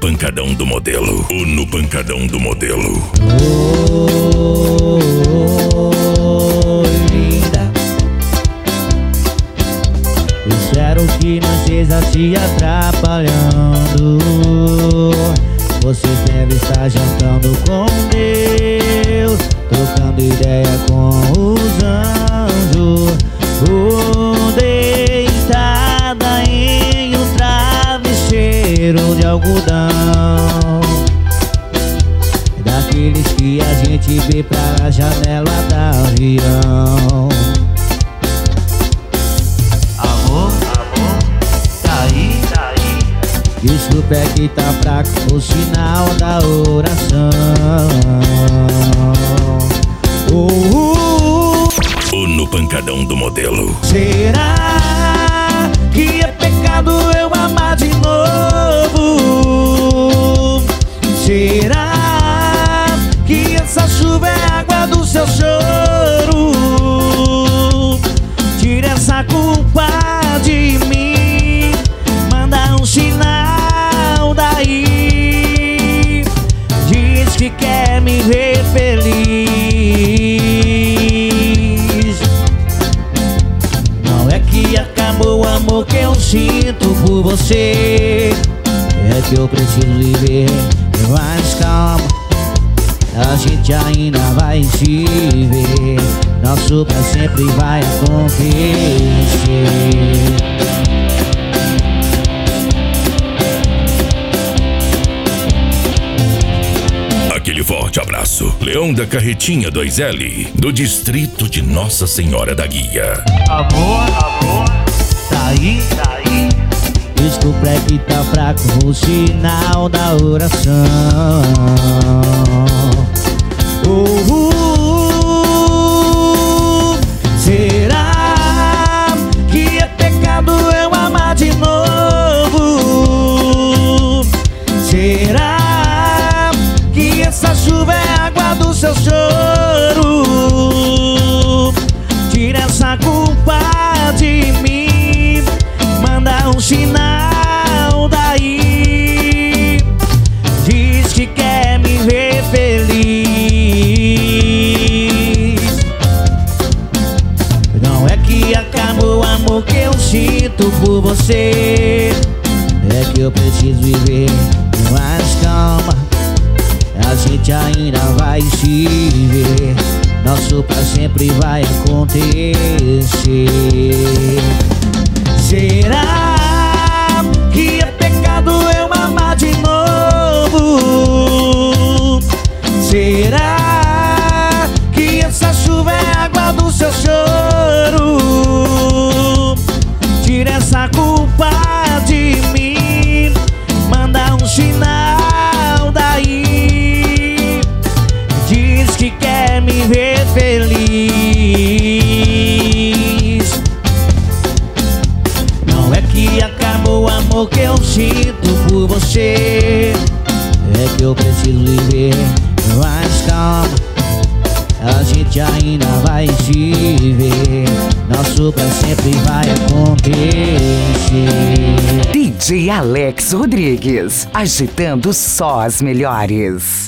pancadão do modelo. O No Pancadão do Modelo. Oi, linda. Espero que não esteja te atrapalhando. Você deve estar jantando com Deus, trocando ideia com os anjos, ou deitada em um travesseiro de algodão, daqueles que a gente vê pra janela da avião. Amor, tá aí, tá aí. Desculpa, é que tá fraco o sinal da oração. O No Pancadão do Modelo. Será que é pecado eu amar de novo? Será que essa chuva é água do seu choro? Tira essa culpa de mim, manda um sinal daí, diz que quer me ver feliz. Não é que acabou o amor que eu sinto por você, é que eu preciso viver mais calma. A gente ainda vai se ver, nosso pra sempre vai acontecer. Aquele forte abraço. Leão da Carretinha 2L, do distrito de Nossa Senhora da Guia. Amor, tá aí, tá aí. Desculpa, é que tá fraco o sinal da oração. Será que é pecado eu amar de novo? Será que essa chuva é água do seu choro? Tira essa culpa de mim, manda um sinal daí, diz que quer me ver feliz. Não é que acabou o amor que eu sinto por você, é que eu preciso viver com mais calma. A gente ainda vai se ver, nosso pra sempre vai acontecer. Será que é pecado eu amar de novo? Será que essa chuva é água do seu choro? Tira essa culpa de mim, manda um sinal daí, diz que quer me ver feliz. Não é que acabou o amor que eu sinto por você, é que eu preciso viver mais calma. A gente ainda vai se ver, nosso pra sempre vai acontecer. DJ Alex Rodrigues, agitando só as melhores.